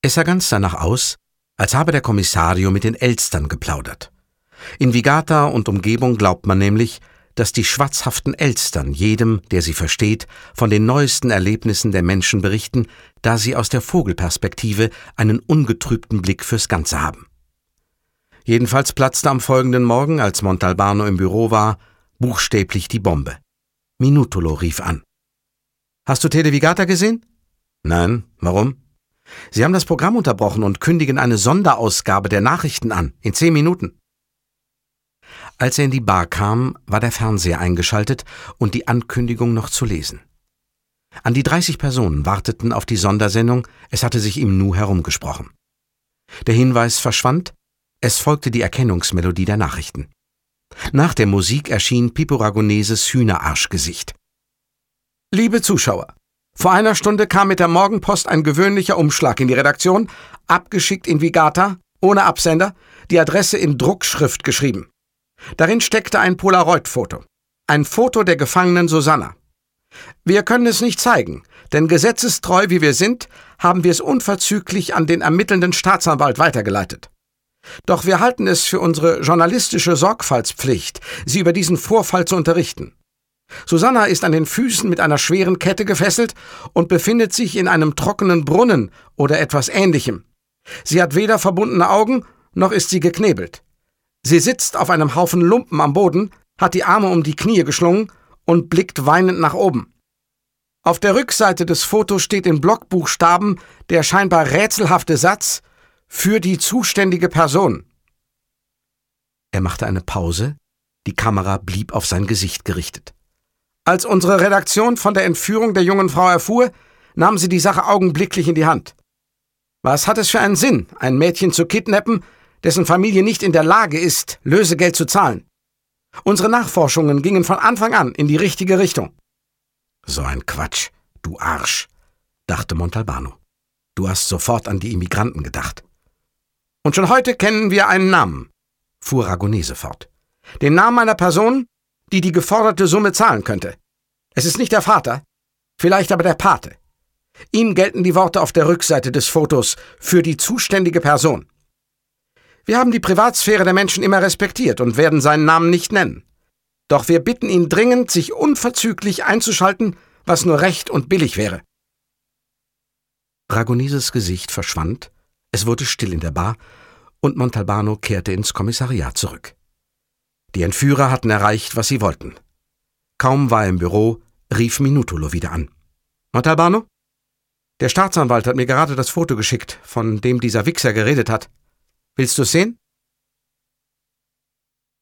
Es sah ganz danach aus, als habe der Kommissario mit den Elstern geplaudert. In Vigata und Umgebung glaubt man nämlich, dass die schwatzhaften Elstern jedem, der sie versteht, von den neuesten Erlebnissen der Menschen berichten, da sie aus der Vogelperspektive einen ungetrübten Blick fürs Ganze haben. Jedenfalls platzte am folgenden Morgen, als Montalbano im Büro war, buchstäblich die Bombe. Minuttolo rief an. »Hast du Tele Vigata gesehen?« »Nein, warum?« »Sie haben das Programm unterbrochen und kündigen eine Sonderausgabe der Nachrichten an, in 10 Minuten.« Als er in die Bar kam, war der Fernseher eingeschaltet und die Ankündigung noch zu lesen. An die 30 Personen warteten auf die Sondersendung, es hatte sich im Nu herumgesprochen. Der Hinweis verschwand, es folgte die Erkennungsmelodie der Nachrichten. Nach der Musik erschien Pippo Ragoneses Hühnerarschgesicht. »Liebe Zuschauer, vor einer Stunde kam mit der Morgenpost ein gewöhnlicher Umschlag in die Redaktion, abgeschickt in Vigata, ohne Absender, die Adresse in Druckschrift geschrieben. Darin steckte ein Polaroid-Foto. Ein Foto der gefangenen Susanna. Wir können es nicht zeigen, denn gesetzestreu wie wir sind, haben wir es unverzüglich an den ermittelnden Staatsanwalt weitergeleitet. Doch wir halten es für unsere journalistische Sorgfaltspflicht, Sie über diesen Vorfall zu unterrichten. Susanna ist an den Füßen mit einer schweren Kette gefesselt und befindet sich in einem trockenen Brunnen oder etwas Ähnlichem. Sie hat weder verbundene Augen, noch ist sie geknebelt. Sie sitzt auf einem Haufen Lumpen am Boden, hat die Arme um die Knie geschlungen und blickt weinend nach oben. Auf der Rückseite des Fotos steht in Blockbuchstaben der scheinbar rätselhafte Satz »Für die zuständige Person«. Er machte eine Pause, die Kamera blieb auf sein Gesicht gerichtet. Als unsere Redaktion von der Entführung der jungen Frau erfuhr, nahm sie die Sache augenblicklich in die Hand. Was hat es für einen Sinn, ein Mädchen zu kidnappen, dessen Familie nicht in der Lage ist, Lösegeld zu zahlen? Unsere Nachforschungen gingen von Anfang an in die richtige Richtung. »So ein Quatsch, du Arsch«, dachte Montalbano. »Du hast sofort an die Immigranten gedacht.« »Und schon heute kennen wir einen Namen«, fuhr Ragonese fort. »Den Namen einer Person, die die geforderte Summe zahlen könnte. Es ist nicht der Vater, vielleicht aber der Pate. Ihm gelten die Worte auf der Rückseite des Fotos für die zuständige Person. Wir haben die Privatsphäre der Menschen immer respektiert und werden seinen Namen nicht nennen. Doch wir bitten ihn dringend, sich unverzüglich einzuschalten, was nur recht und billig wäre.« Ragoneses Gesicht verschwand, es wurde still in der Bar und Montalbano kehrte ins Kommissariat zurück. Die Entführer hatten erreicht, was sie wollten. Kaum war er im Büro, rief Minuttolo wieder an. »Montalbano? Der Staatsanwalt hat mir gerade das Foto geschickt, von dem dieser Wichser geredet hat. Willst du es sehen?«